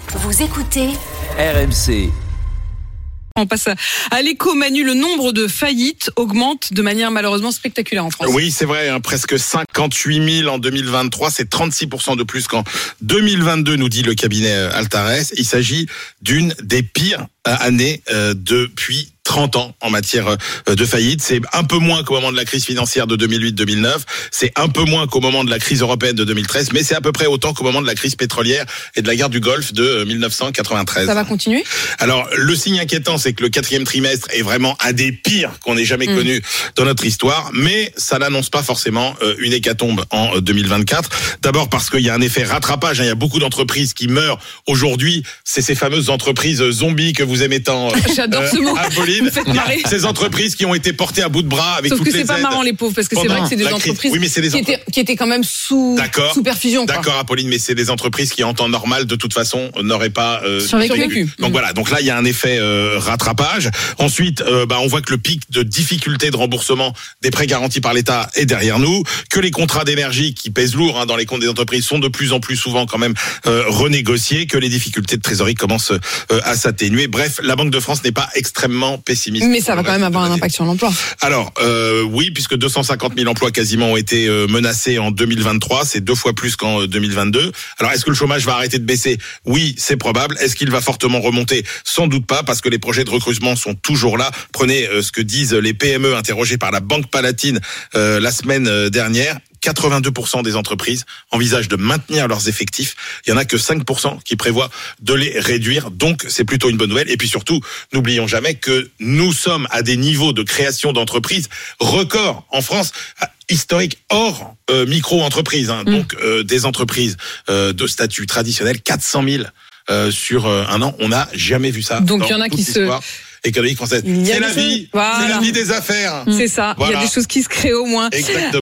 Vous écoutez RMC. On passe à l'écho, Manu. Le nombre de faillites augmente de manière malheureusement spectaculaire en France. Oui, c'est vrai, presque 58 000 en 2023, c'est 36% de plus qu'en 2022, nous dit le cabinet Altares. Il s'agit d'une des pires années depuis 30 ans en matière de faillite. C'est un peu moins qu'au moment de la crise financière de 2008-2009, c'est un peu moins qu'au moment de la crise européenne de 2013, mais c'est à peu près autant qu'au moment de la crise pétrolière et de la guerre du Golfe de 1993. Ça va continuer ? Alors, le signe inquiétant, c'est que le quatrième trimestre est vraiment un des pires qu'on ait jamais connu dans notre histoire, mais ça n'annonce pas forcément une hécatombe en 2024. D'abord parce qu'il y a un effet rattrapage, il y a beaucoup d'entreprises qui meurent aujourd'hui. C'est ces fameuses entreprises zombies que vous aimez tant. J'adore ce mot. Apolline. Ces entreprises qui ont été portées à bout de bras avec toutes les aides. Sauf que c'est pas marrant les pauvres, parce que c'est vrai que c'est des entreprises qui étaient quand même sous perfusion. D'accord, Apolline, mais c'est des entreprises qui en temps normal de toute façon n'auraient pas survécu. Donc voilà, donc là il y a un effet rattrapage. Ensuite, on voit que le pic de difficulté de remboursement des prêts garantis par l'État est derrière nous, que les contrats d'énergie qui pèsent lourd dans les comptes des entreprises sont de plus en plus souvent quand même renégociés, que les difficultés de trésorerie commencent à s'atténuer. Bref, la Banque de France n'est pas extrêmement pessimiste. Mais ça va quand même avoir un impact sur l'emploi. Alors, oui, puisque 250 000 emplois quasiment ont été menacés en 2023, c'est 2 fois plus qu'en 2022. Alors, est-ce que le chômage va arrêter de baisser ? Oui, c'est probable. Est-ce qu'il va fortement remonter ? Sans doute pas, parce que les projets de recrutement sont toujours là. Prenez ce que disent les PME interrogées par la Banque Palatine la semaine dernière. 82% des entreprises envisagent de maintenir leurs effectifs. Il y en a que 5% qui prévoient de les réduire. Donc, c'est plutôt une bonne nouvelle. Et puis surtout, n'oublions jamais que nous sommes à des niveaux de création d'entreprises records en France, historique hors micro-entreprises. Donc, des entreprises de statut traditionnel, 400 000 sur un an. On n'a jamais vu ça. Donc, il y en a qui économique française. C'est la vie. Voilà. C'est la vie des affaires. C'est ça. Voilà. Il y a des choses qui se créent au moins. Exactement.